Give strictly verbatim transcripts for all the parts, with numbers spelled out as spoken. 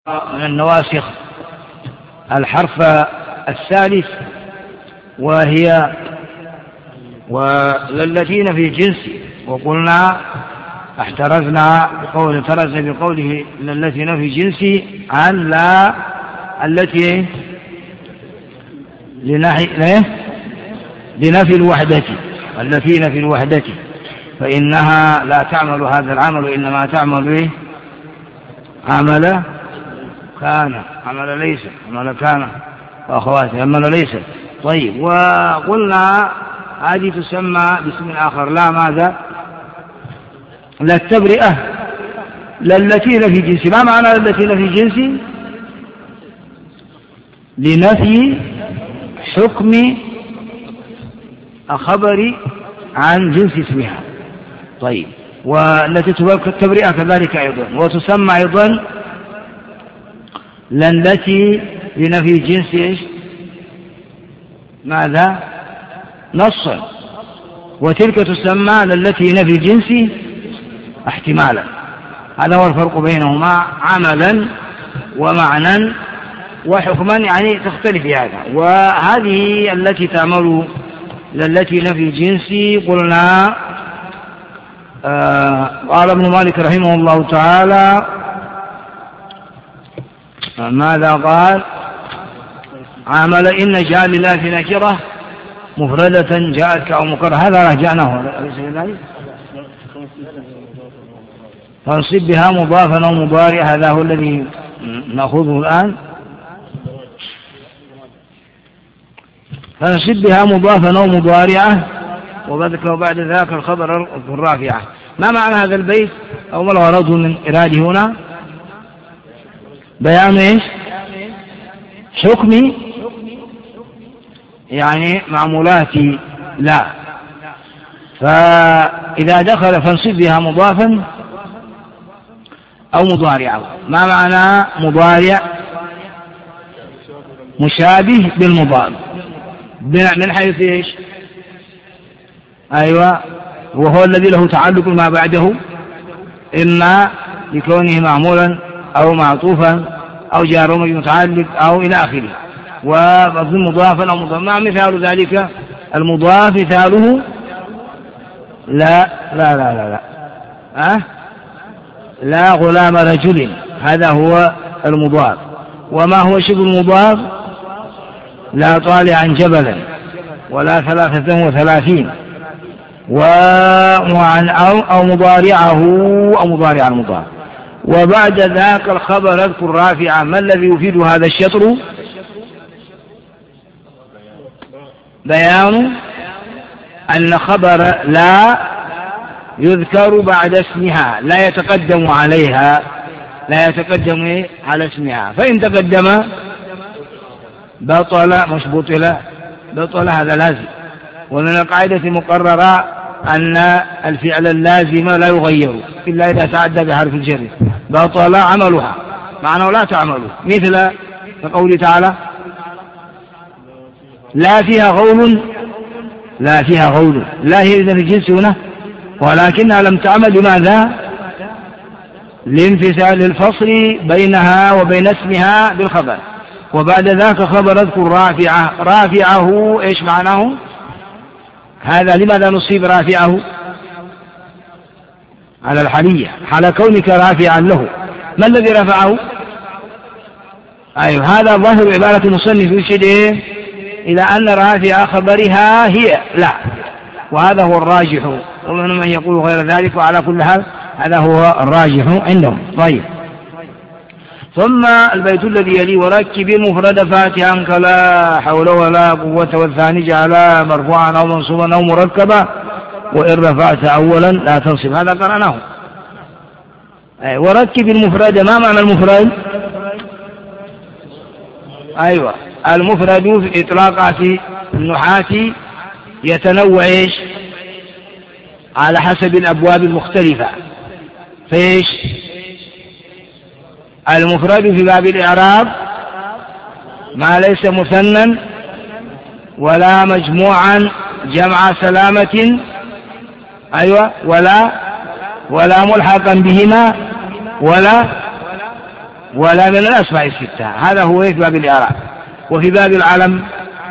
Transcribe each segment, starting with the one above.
من النواسخ الحرف الثالث وهي والذين في الجنس، وقلنا احترزنا بقول احترزنا بقوله الذين في جنس عن لا التي لنفي الوحدة، الذين في الوحدة فإنها لا تعمل هذا العمل إنما تعمل به عمل كان عمل ليس عمل كان وأخواته عمل ليس. طيب، وقلنا هذه تسمى باسم آخر لا ماذا لا التبرئة للتين في جنس. ما معنى للتين في جنس؟ لنفي حكم خبر عن جنس اسمها. طيب، والتي تبقى التبرئة كذلك أيضا، وتسمى أيضا للتي لنفي جنس إيش ماذا نصا، وتلك تسمى للتي نفي جنس احتمالا. هذا هو الفرق بينهما عملا ومعنى وحكما، يعني تختلف هذا. وهذه التي تعمل للتي نفي جنس قلنا آه قال ابن مالك رحمه الله تعالى ماذا قال؟ عمل إن جاء لله في نكرة مفردة جاءتك أو مكرة. هذا رجعناه فانصب بها مضافا أو مضارع. هذا هو الذي نأخذه الآن. فانصب بها مضافا أو مضارعة وبعد ذاك الخبر الرافعة. ما معنى هذا البيت أو ما الغرض من إراده هنا؟ بيان إيش؟ حكم يعني معمولات لا. فإذا دخل فانصب بها مضافا أو مضارعا. ما معنى مضارع؟ مشابه بالمضارع من حيث إيش؟ أيوة، وهو الذي له تعلق ما بعده، إما لكونه معمولا أو معطوفا أو جار متعلق أو إلى آخره. وأظن مضافا أو مضاف. ما مثال ذلك؟ المضاف مثاله لا لا لا لا لا أه؟ لا غلام رجل، هذا هو المضاف. وما هو شبه المضاف؟ لا طالعا جبلا ولا ثلاثة وثلاثين وعن أو, أو مضارعه أو مضارع المضاف. وبعد ذاك الخبر اذكر رافعا. ما الذي يفيد هذا الشطر؟ بيان أن خبر لا يذكر بعد اسمها، لا يتقدم عليها، لا يتقدم على اسمها. فإن تقدم بطل، مش بطل، بطل هذا لازم. ومن القاعدة مقررة أن الفعل اللازم لا يغير إلا إذا تعدى بحرف الجر. بطل عملها معناه لا تعمل، مثل قوله تعالى لا فيها غول، لا فيها غول، لا هي إذن الجنس هنا، ولكنها لم تعمل. لماذا؟ لانفصال الفصل بينها وبين اسمها بالخبر. وبعد ذاك خبر اذكر رافعه. رافعه ايش معناه؟ هذا لماذا نصيب رافعه؟ على الحالية، حال كونك رافعا له. ما الذي رفعه؟ أيوه، هذا ظاهر عبارة المصنف يرشد إلى أن رافع خبرها هي لا، وهذا هو الراجح. ومن من يقول غير ذلك، وعلى كل حال هذا هو الراجح عندهم. طيب، ثم البيت الذي يلي وركب المفرد فاتحا كلا حول ولا قوة، والثاني جعل مرفوعا أو منصوبا أو مركبا، وإن رفعت أولا لا تنصب. هذا قرأناه. وركب المفرد. ما معنى المفرد؟ أيوة، المفرد في إطلاقات النحاة يتنوع إيش على حسب الأبواب المختلفة. فإيش المفرد في باب الإعراب؟ ما ليس مثنى ولا مجموعا جمع سلامة، أيوة، ولا ولا ملحقا بهما ولا ولا من الأسماء الستة. هذا هو في باب الإعراب. وفي باب العلم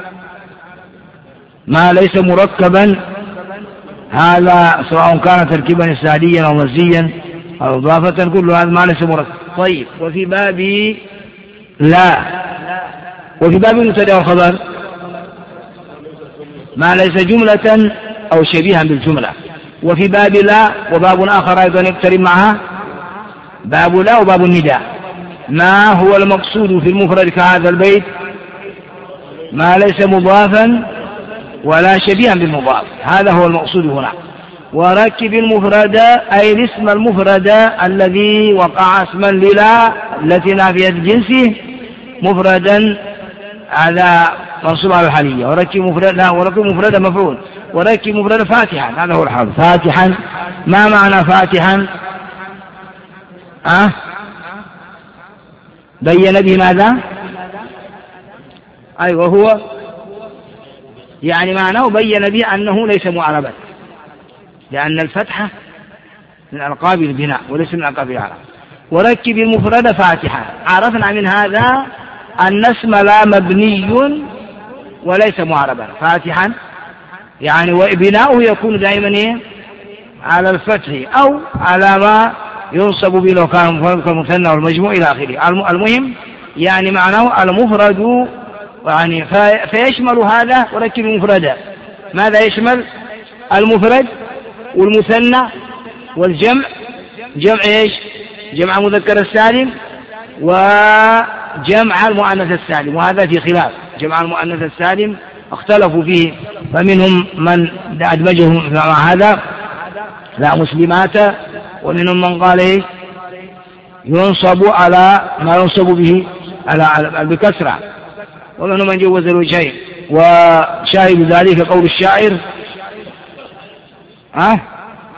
ما ليس مركبا، هذا سواء كان تركيبا إسناديا أو مزيا أو إضافة، كل هذا ما ليس مركب. طيب، وفي باب لا، وفي باب المبتدأ والخبر ما ليس جملة أو شبيها بالجملة. وفي باب لا وباب آخر أيضا يقترب معها، باب لا وباب النداء، ما هو المقصود في المفرد كهذا البيت؟ ما ليس مضافا ولا شبيها بالمضاف، هذا هو المقصود هنا. وركب المفرد أي الاسم المفرد الذي وقع اسما للا التي نافية جنسه مفردا، هذا منصوب على الحالية. وركب مفرد، لا، وركب مفرد مفعول. وركب مفرد فاتحا، هذا هو الحال. فاتحا، ما معنى فاتحا؟ أه؟ بين به ماذا؟ أيوة، هو يعني معناه بين به أنه ليس معربا، لأن الفتحة من ألقاب البناء وليس من ألقاب الإعراب. وركب المفرد فاتحا، عرفنا من هذا أن اسم لا مبني وليس معربا. فاتحا يعني وبناؤه يكون دائما على الفتح أو على ما ينصب به لو كان مفرد كالمثنى والمجموع إلى آخره. المهم يعني معناه المفرد، يعني فيشمل هذا. وركب المفرد ماذا يشمل؟ المفرد والمثنى والجمع، جمع ايش؟ جمع مذكر السالم وجمع المؤنث السالم، وهذا في خلاف. جمع المؤنث السالم اختلفوا فيه، فمنهم من أدمجهم مع هذا لا مسلمات، ومنهم من قال ايش؟ ينصب على ما ينصب به على بكسرة، ومنهم من جوز الوجهين. وشاهد ذلك قول الشاعر ها أه؟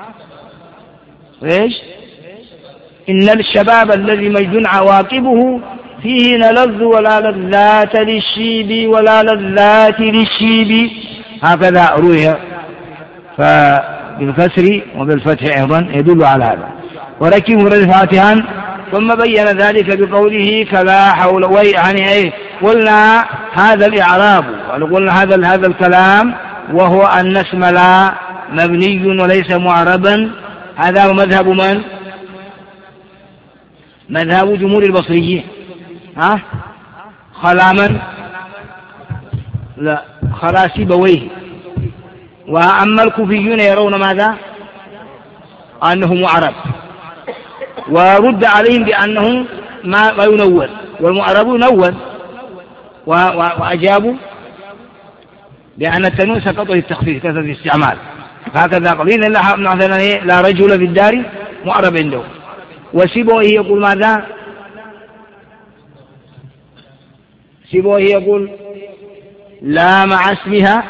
ايش؟ إن الشباب الذي مجد عواقبه فيه نلذ ولا لذات للشيب ولا لذات للشيب، هكذا روي، فبالكسر وبالفتح أيضا يدل على هذا. وركب مفرد فاتحا، ثم بين ذلك بقوله كلا حول وي، يعني ايه؟ قلنا هذا الإعراب، قلنا هذا هذا الكلام، وهو أن اسم لا مبني وليس معربا. هذا مذهب من؟ مذهب جمهور البصريين. ها خلا من؟ لا، خلا سيبويه. وأما الكوفيون يرون ماذا؟ أنه معرب، ورد عليهم بأنه ما, ما ينون، والمعرب ينون، وأجابوا بأن التنوين سقطه التخفيف كثرة الاستعمال، هكذا قليل لا رجل في الدار معرب عنده. وسيبويه يقول ماذا؟ سيبويه يقول لا مع اسمها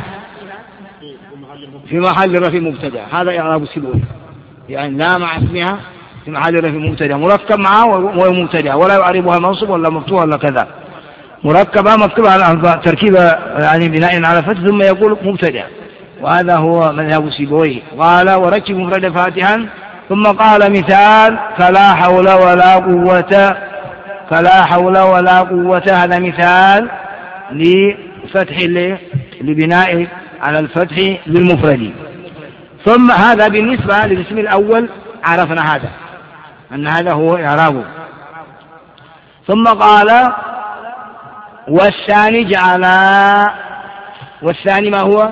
في محل رفع مبتدا، هذا إعراب سيبويه، يعني لا مع اسمها في محل رفع مبتدا، مركب معه وهو مبتدا، ولا يعربها منصب ولا مفتوح ولا كذا، مركبة مكتوبة على تركيبة يعني بناء على فتح ثم يقول مبتدا، وهذا هو مذهب سيبويه. قال وركب مفرد فاتحا، ثم قال مثال فلا حول ولا قوة، فلا حول ولا قوة، هذا مثال لفتح لبناء على الفتح للمفرد. ثم هذا بالنسبة للاسم الأول عرفنا هذا أن هذا هو إعرابه. ثم قال والثاني جعل، والثاني ما هو؟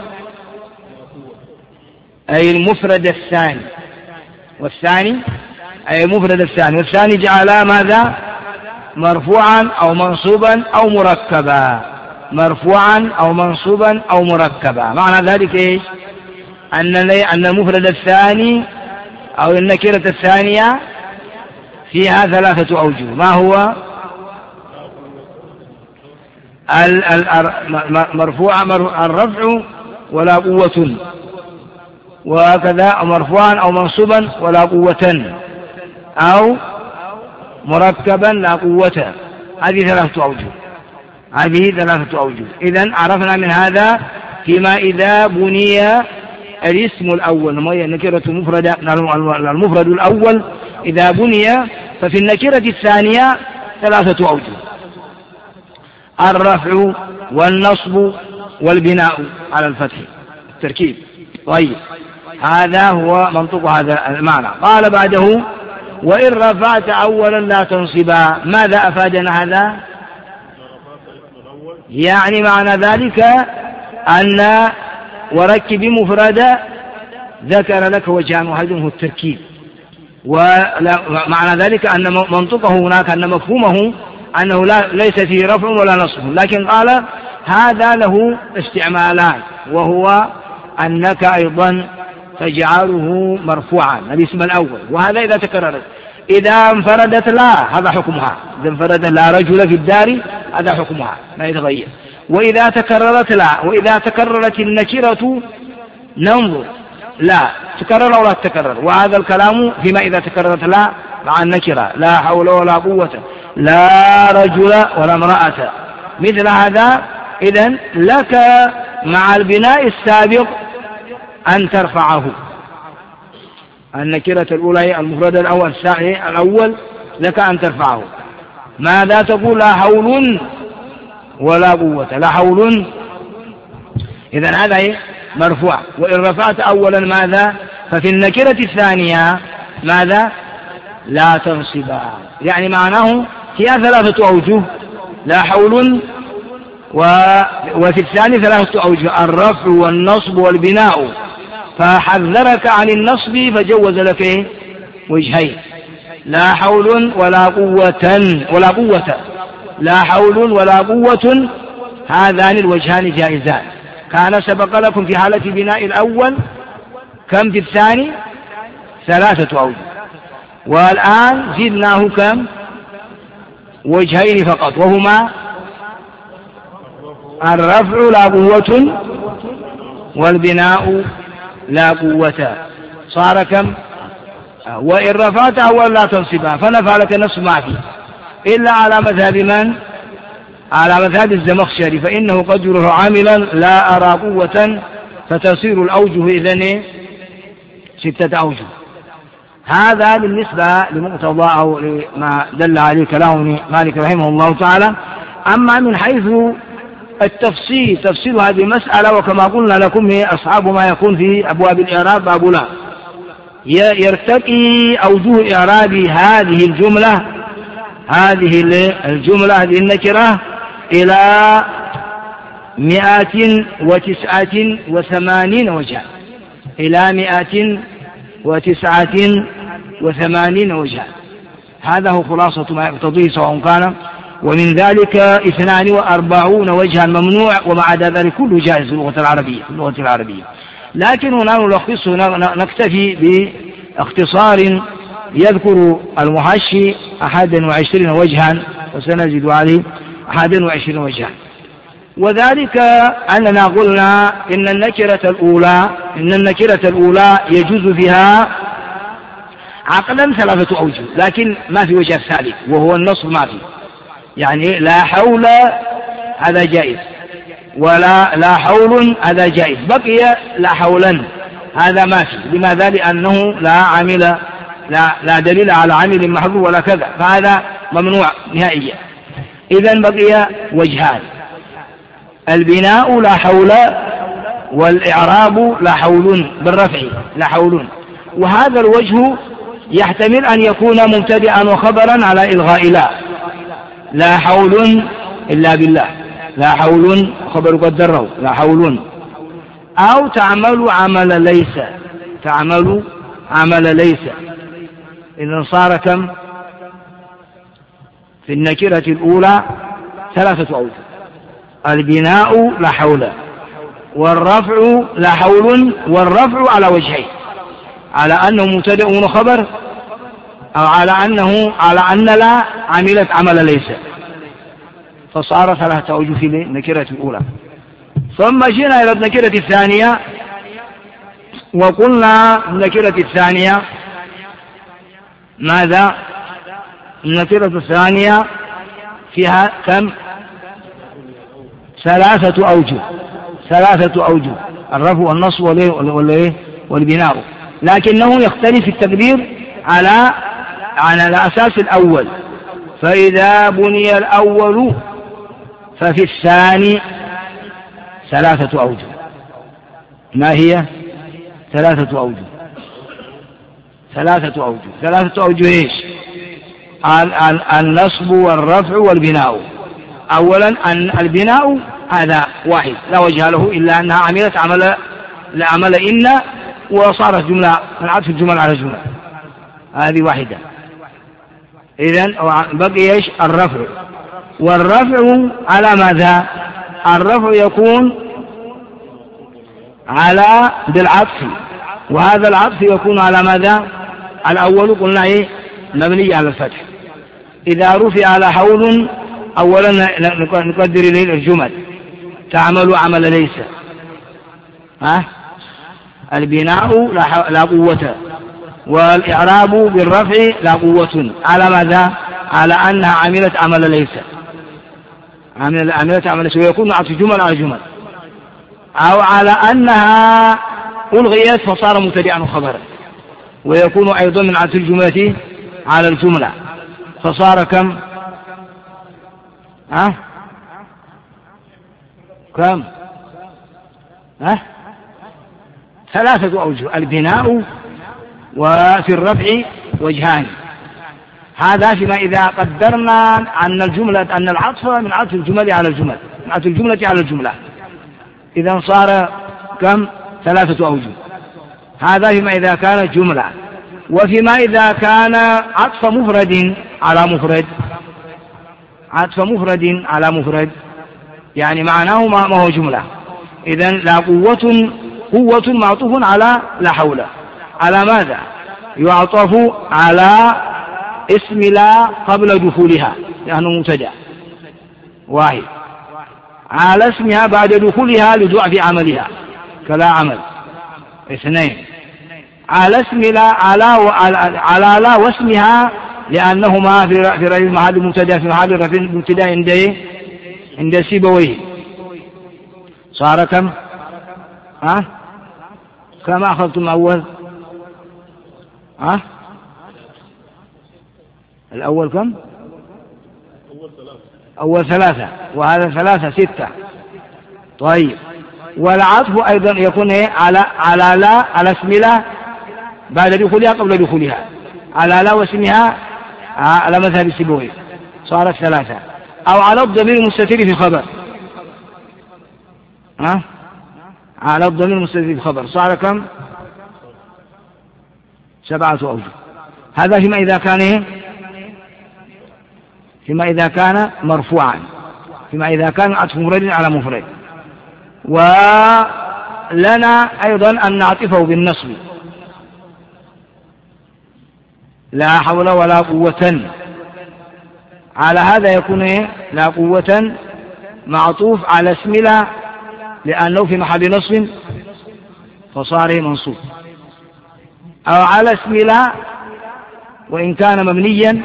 أي المفرد الثاني، والثاني أي المفرد الثاني، والثاني جعل ماذا؟ مرفوعا أو منصوبا أو مركبا، مرفوعا أو منصوبا أو مركبا. معنى ذلك إيش؟ أن أن المفرد الثاني أو النكرة الثانية فيها ثلاثة أوجه. ما هو؟ مرفوع الرفع ولا قوة، وهكذا مرفوعا أو منصوبا ولا قوة، أو مركبا لا قوة. هذه ثلاثة أوجه، هذه ثلاثة أوجه. إذن عرفنا من هذا فيما إذا بني الاسم الأول، ما هي النكرة المفردة، المفرد الأول إذا بني، ففي النكرة الثانية ثلاثة أوجه: الرفع والنصب والبناء على الفتح التركيب. طيب، هذا هو منطق هذا المعنى. قال بعده: وإن رفعت أولا لا تنصبا. ماذا أفادنا هذا؟ يعني معنى ذلك أن وركب مفردا ذكر لك وجهان، واحد هو التركيب، ومعنى ذلك أن منطقه هناك أن مفهومه أنه لا ليس فيه رفع ولا نصب، لكن قال هذا له استعمالان، وهو أنك أيضا تجعله مرفوعا الاسم الأول، وهذا إذا تكررت. إذا انفردت لا هذا حكمها، إذا انفردت لا رجل في الدار هذا حكمها لا يتغير. وإذا تكررت لا، وإذا تكررت النكرة ننظر لا تكرر أو لا تكرر، وهذا الكلام فيما إذا تكررت لا مع النكرة: لا حول ولا قوة، لا رجل ولا امرأة، مثل هذا. إذن لك مع البناء السابق أن ترفعه. النكرة الأولى المفرد الأول الأول لك أن ترفعه. ماذا تقول؟ لا حول ولا قوة، لا حول. إذن هذا مرفوع. وإن رفعت أولا ماذا؟ ففي النكرة الثانية ماذا؟ لا تنصبا. يعني معناه فيها ثلاثة أوجه: لا حول، و... وفي الثاني ثلاثة أوجه: الرفع والنصب والبناء. فحذرك عن النصب فجوز لك وجهين: لا حول ولا قوة ولا قوة، لا حول ولا قوة. هذان الوجهان جائزان. كان سبق لكم في حالة بناء الأول كم؟ في الثاني ثلاثة أوجه، والآن زدناه كم؟ وجهين فقط، وهما الرفع لا قوة والبناء لا قوة. صار كم؟ وإن رفعت أولا لا تنصبها، فنفع لك نصب ما فيه، إلا على مذهب من؟ على مذهب الزمخشري، فإنه قد يرفع عاملا لا أرى قوة، فتصير الأوجه إذن ستة أوجه. هذا بالنسبة لمقتضى أو لما دل عليه كلام مالك رحمه الله تعالى. أما من حيث التفصيل، تفصيل هذه المسألة، وكما قلنا لكم أصحاب ما يكون في أبواب الإعراب باب لا، يرتقي أوجه إعراب هذه الجملة هذه الجملة هذه النكرة إلى مئة وتسعة وثمانين وجها، إلى مئة وتسعة وثمانين وجها. هذا هو خلاصة ما يقتضيه سواء كان، ومن ذلك اثنان وأربعون وجها ممنوع، ومع عدا ذلك كله جائز في اللغة العربية في اللغة العربية. لكن هنا نلخصه، نكتفي باختصار يذكر المحشي أحد وعشرين وجها، وسنزيد عليه أحد وعشرين وجها. وذلك أننا قلنا إن النكرة الأولى إن النكرة الأولى يجوز فيها عقلا ثلاثة أوجه، لكن ما في وجه الثالث وهو النصب، ما في. يعني لا حول هذا جائز، ولا لا حول هذا جائز، بقي لا حولا هذا ما في. لماذا؟ لأنه لا عامل لا, لا دليل على عامل محذوف ولا كذا، فهذا ممنوع نهائيا. إذن بقي وجهان: البناء لا حول، والإعراب لا حول بالرفع لا حول. وهذا الوجه يحتمل أن يكون مبتدئا وخبرا على إلغاء لا لا حول إلا بالله، لا حول خبر قدره لا حول. أو تعمل عمل ليس، تعمل عمل ليس. إذن صار كم؟ في النكرة الأولى ثلاثة أوجه: البناء لا حول، والرفع لا حول، والرفع على وجهين: على أنه مبتدأ وخبر، أو على أنه على أن لا عملت عمل ليس، فصار ثلاثة أوجه في النكرة الأولى. ثم جينا إلى النكرة الثانية، وقلنا النكرة الثانية ماذا؟ النكرة الثانية فيها كم؟ ثلاثة أوجه ثلاثة أوجه: الرفع والنصب والبناء، لكنه يختلف التقدير على على الأساس الأول. فإذا بني الأول ففي الثاني ثلاثة أوجه. ما هي؟ ثلاثة أوجه. ثلاثة أوجه ثلاثة أوجه إيش؟ النصب والرفع والبناء. أولا البناء هذا واحد لا وجه له إلا أنها عملت عمل لعمل إن وصارت جملة من عطف الجمل على الجملة، هذه واحدة. إذن بقي إيش؟ الرفع. والرفع على ماذا؟ الرفع يكون على بالعطف، وهذا العطف يكون على ماذا؟ الأول قلنا إيه؟ مبني على الفتح. إذا رفع على حول أولا نقدر إليه الجمل تعمل عمل ليس، ها؟ البناء لا قوة، والإعراب بالرفع لا قوة، على ماذا؟ على أنها عملت عمل ليس، عملت عمل ليس، ويكون عطف جمل على جمل، أو على أنها ألغيت فصار مبتدئا وخبرا، ويكون أيضا من عطف الجملة على الجملة فصار كم؟ ها؟ كم؟ ها؟ ثلاثة أوجه. البناء وفي الرفع وجهان. هذا فيما إذا قدرنا أن الجملة أن العطف من عطف الجمل على الجمل، من عطف الجملة على الجملة، إذا صار كم؟ ثلاثة أوجه. هذا فيما إذا كانت جملة. وفيما إذا كان عطف مفرد على مفرد، عطف مفرد على مفرد يعني معناه ما هو جملة. إذن لا قوة، قوة معطوف على لا حول، على ماذا؟ يعطف على اسم لا قبل دخولها لأنه مبتدأ واحد، على اسمها بعد دخولها لضعف عملها كلا عمل. اثنين، على اسم لا على على لا واسمها لأنهما في في رفع محل المبتدأ في محل رفع المبتدأ عند عند سيبويه. صار كم؟ ها؟ كم أخذتم أول؟ ها؟ الأول كم؟ أول ثلاثة، وهذا ثلاثة ستة. طيب، والعطف أيضا يكون إيه؟ على على لا على اسم لا بعد دخولها قبل دخولها، على لا واسمها على مذهب السيبوي صارت ثلاثة، أو على الضمير المستتر في خبر، ها؟ على الضمير المستتر في خبر صار كم؟ سبعة أوجه. هذا فيما إذا كان إيه؟ فيما إذا كان مرفوعا، فيما إذا كان عطف مفرد على مفرد. ولنا أيضا أن نعطفه بالنصب، لا حول ولا قوة. على هذا يكون إيه؟ لا قوة معطوف على اسم لا لأنه في محل نصب فصار منصوب، أو على اسم لا وإن كان مبنيا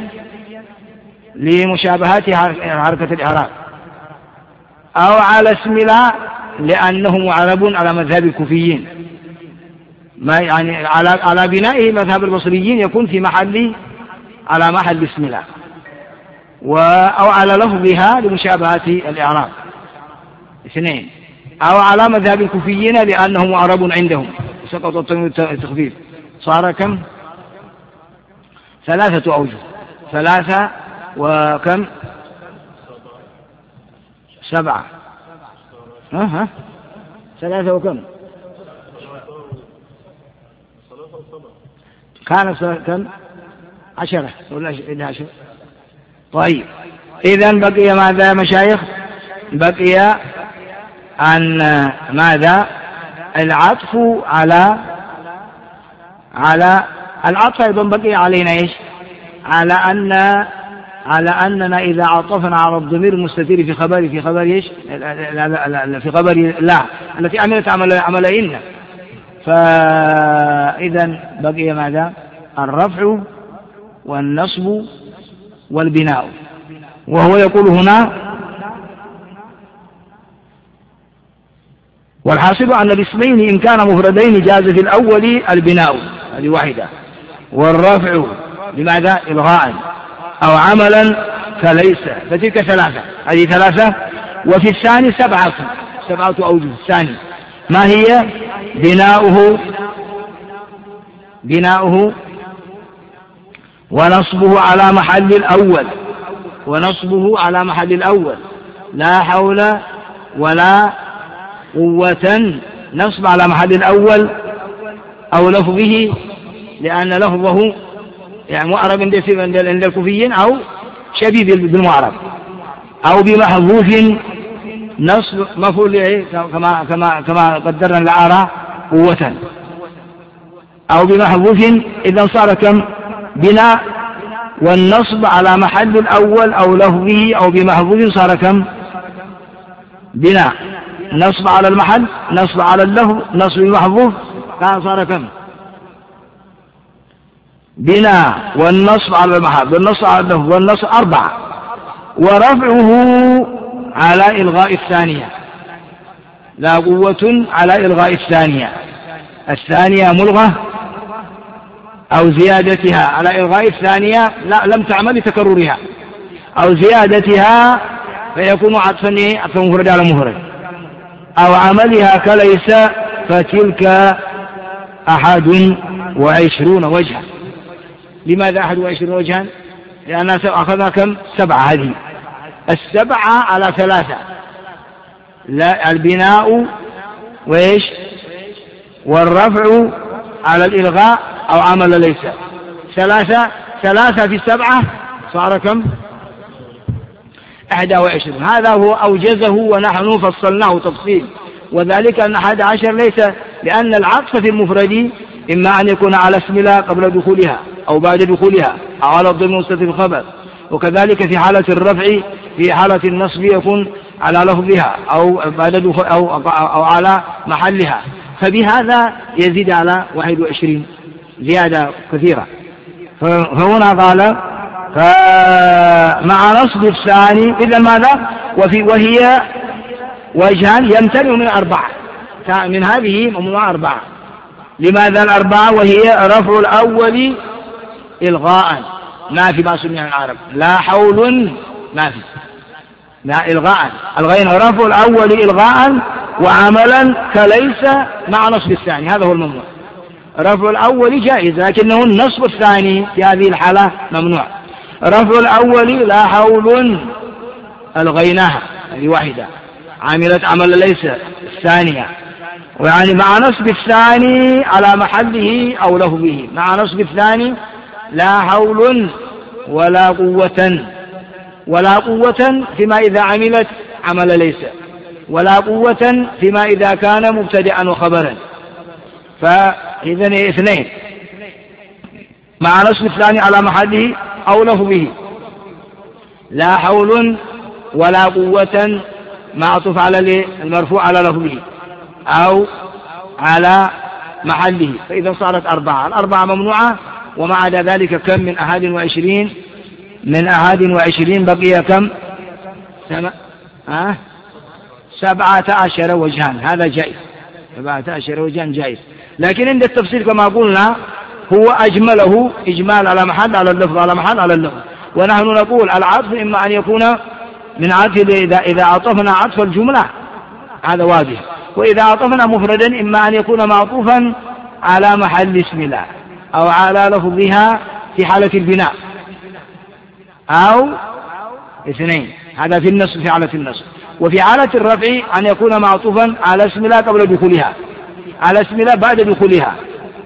لمشابهة حركة الإعراب، أو على اسم لا لأنه معرب على مذهب الكوفيين، ما يعني على على بنائه مذهب البصريين يكون في محل على محل اسم الله، أو على لفظها لمشابهة الإعراب. اثنين، أو على مذهب الكوفيين لأنه معرب عندهم سقط التخفيف. صار كم؟ ثلاثة أوجه. ثلاثة وكم؟ سبعة. ها ها ثلاثة وكم؟ كان كم؟ عشرة ولا إحدى عشر. طيب، إذن بقي ماذا يا مشايخ؟ بقي أن ماذا؟ العطف على على العطف أيضا بقي علينا إيش؟ على أن على أننا إذا عطفنا على الضمير المستتر في خبر في خبر إيش؟ في خبر لا التي عملت عمل عمل إن، فإذا بقي ماذا؟ الرفع والنصب والبناء. وهو يقول هنا: والحاصل أن الاسمين إن كان مفردين جاز في الأول البناء، هذه واحدة، والرفع لماذا؟ إلغاء، أو عملا كليس، فتلك ثلاثة، هذه ثلاثة. وفي الثاني سبعة سبعة أوجه. الثاني ما هي؟ بناؤه بناؤه ونصبه على محل الأول ونصبه على محل الأول لا حول ولا قوة. نصب على محل الأول أو لفظه، لأن لفظه يعني معرب عند الكوفيين أو شبيه بالمعرب، أو بمحذوف نصب مفعول كما كما كما قدرنا الأعرى قوة، أو بمحذوف. إذا صار كم؟ بناء والنصب على محل الأول أو لفظه أو بمحذوف صار كم؟ بناء. نصب على المحل، نصب على اللفظ، نصب بمحذوف، كان صار كم؟ بناء والنصب على المحل والنصب على اللفظ والنصب أربعة. ورفعه على إلغاء الثانية، لا قوة على إلغاء الثانية. الثانية ملغة أو زيادتها على إلغاء الثانية لا لم تعمل لتكررها، أو زيادتها فيكون عطفا عطفا مفرد على مفرد، أو عملها كليس فتلك أحد وعشرون وجها. لماذا أحد وعشرون وجها؟ لأننا أخذنا كم؟ سبعة. هذه السبعة على ثلاثة، لا البناء وإيش والرفع على الإلغاء أو عمل ليس. ثلاثة ثلاثة في السبعة صار كم؟ أحد وعشرون. هذا هو أوجزه ونحن فصلناه تفصيل، وذلك أن أحد عشر ليس، لأن العطف في المفرد إما أن يكون على اسم لا قبل دخولها أو بعد دخولها أو على الضمير المستتر في الخبر، وكذلك في حالة الرفع في حالة النصب يكون على لفظها أو بعد دخول أو, أو على محلها، فبهذا يزيد على واحد وعشرين زيادة كثيرة. فهنا قال فمع نصب الثاني إذا ماذا؟ وفي وهي وجهان يمتنع من أربعة، من هذه ممنوع أربعة. لماذا الأربعة؟ وهي رفع الأول إلغاء، ما في ما سمع العرب، لا حول ما في، لا إلغاء، الغين رفع الأول إلغاء وعملا كليس مع نصب الثاني، هذا هو الممنوع. رفع الأول جائز، لكنه النصب الثاني في هذه الحالة ممنوع. رفع الأول لا حول الغيناها، هذه واحدة، عملت عمل ليس الثانية، ويعني مع نصب الثاني على محله أو لفظه، مع نصب الثاني لا حول ولا قوة، ولا قوة فيما إذا عملت عمل ليس، ولا قوة فيما إذا كان مبتدئا وخبرا. فإذن اثنين، مع نصب الثاني على محله أو لفظه، لا حول ولا قوة معطوف على المرفوع على لفظه أو على محله، فإذا صارت أربعة. الأربعة ممنوعة، ومع عدا ذلك كم من أحد وعشرين من أحد وعشرين بقي كم؟ سم... أه؟ سبعة عشر وجهان، هذا جائز، سبعة عشر وجهان جائز. لكن عند التفصيل كما قلنا هو أجمله إجمال على محل على اللفظ على محل على اللفظ. ونحن نقول العطف إما أن يكون من عطف إذا, إذا عطفنا عطف الجملة هذا واضح، وإذا عطفنا مفردا إما أن يكون معطوفا على محل اسم الله أو على لفظها في حالة البناء، أو اثنين، هذا في النصب في حالة النصب. وفي حالة الرفع أن يكون معطوفا على اسم الله قبل دخولها، على اسم الله بعد دخولها،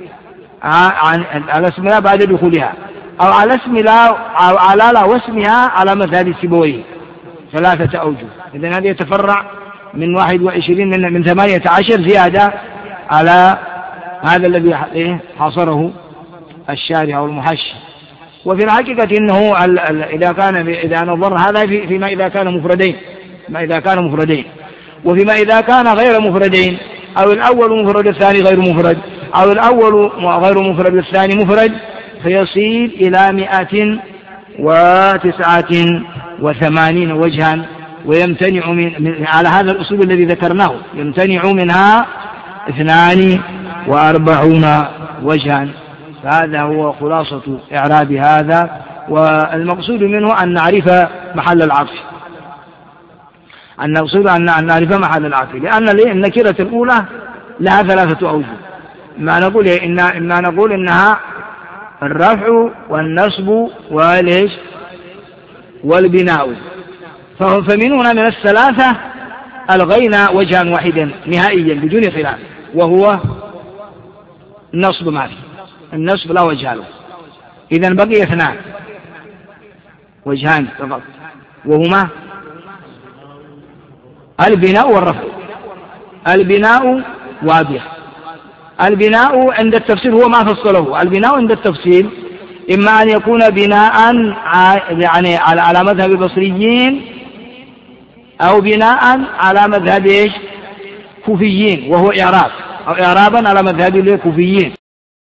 على اسم الله بعد دخولها، أو على اسم الله أو على لا واسمها على مثال سيبويه، ثلاثة أوجه. إذن هذا يتفرع من واحد وعشرين من, من ثمانية عشر زيادة على هذا الذي حصره الشارع أو المحشي. وفي الحقيقة إنه إذا كان إذا نظر هذا فيما إذا كان مفردين، ما إذا كان مفردين، وفيما إذا كان غير مفردين، أو الأول مفرد الثاني غير مفرد، أو الأول غير مفرد الثاني مفرد، فيصير إلى مئة وتسعة وثمانين وجها، ويمتنع من, من على هذا الأسلوب الذي ذكرناه يمتنع منها اثنان وأربعون وجها. فهذا هو خلاصة إعراب هذا، والمقصود منه أن نعرف محل العطف، أن نقصد أن نعرف محل العطف، لأن النكرة الأولى لها ثلاثة أوجه. ما نقول إن إما نقول إنها الرفع والنصب والإيش والبناء، فمن هنا من الثلاثة ألغينا وجها واحدا نهائيا بدون خلاف، وهو النصب. ما في النصب لا وجه له، إذن بقي اثنان وجهان فقط، وهما البناء والرفع. البناء واضح، البناء عند التفسير هو ما فصله. البناء عند التفسير إما أن يكون بناء يعني على مذهب البصريين، أو بناء على مذهب إيش كوفيين، وهو إعراب، أو إعرابا على مذهب الكوفيين.